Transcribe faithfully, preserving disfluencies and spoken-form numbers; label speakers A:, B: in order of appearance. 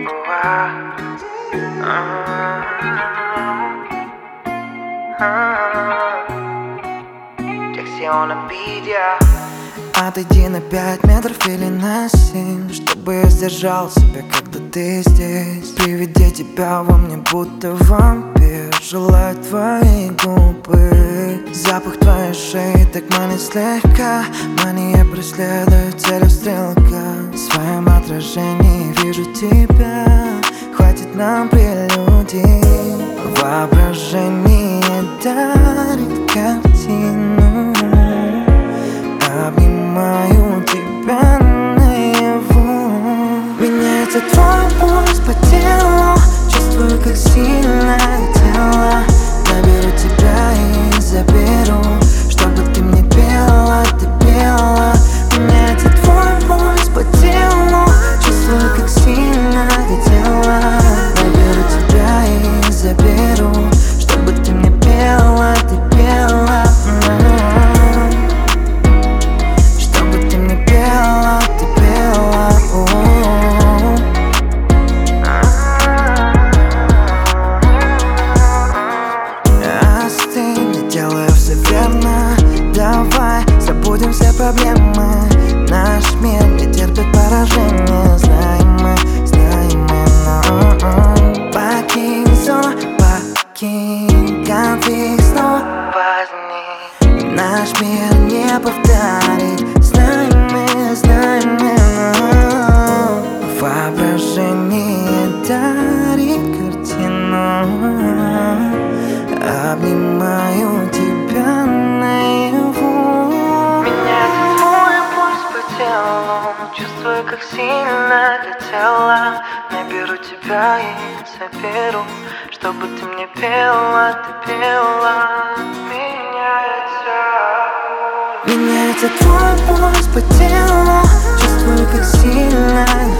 A: Отойди на пять метров или на семь, чтобы я сдержал себя, когда ты здесь. При виде тебя во мне будто вампир, желаю твои губы. Запах твоей шеи так манит слегка, мания преследует целью стрелка. В своем отражении вижу тебя, хватит нам прелюдий. Воображение дарит картину, обнимаю тебя наяву. Меняется твой пульс по телу, чувствую, как сильно тело. Наберу тебя и заберу, чтобы ты мне пела, ты пела. Меняется твой пульс по телу, чувствую, как сильно тело. Наберу тебя и заберу, чтобы ты мне пела, ты пела. Давай забудем все проблемы. Наш мир не терпит поражения. Знаем мы, знаем мы, но покинь зону, покинь конфликт снова возник. Наш мир не повторить. Знаем мы, знаем мы, но воображение дарит картину. Обнимаю тебя наяву. Меняется твой пульс по телу, чувствую, как сильно хотела. Наберу тебя и заберу, чтобы ты мне пела, ты пела. Меняется Меняется твой пульс по телу, чувствую, как сильно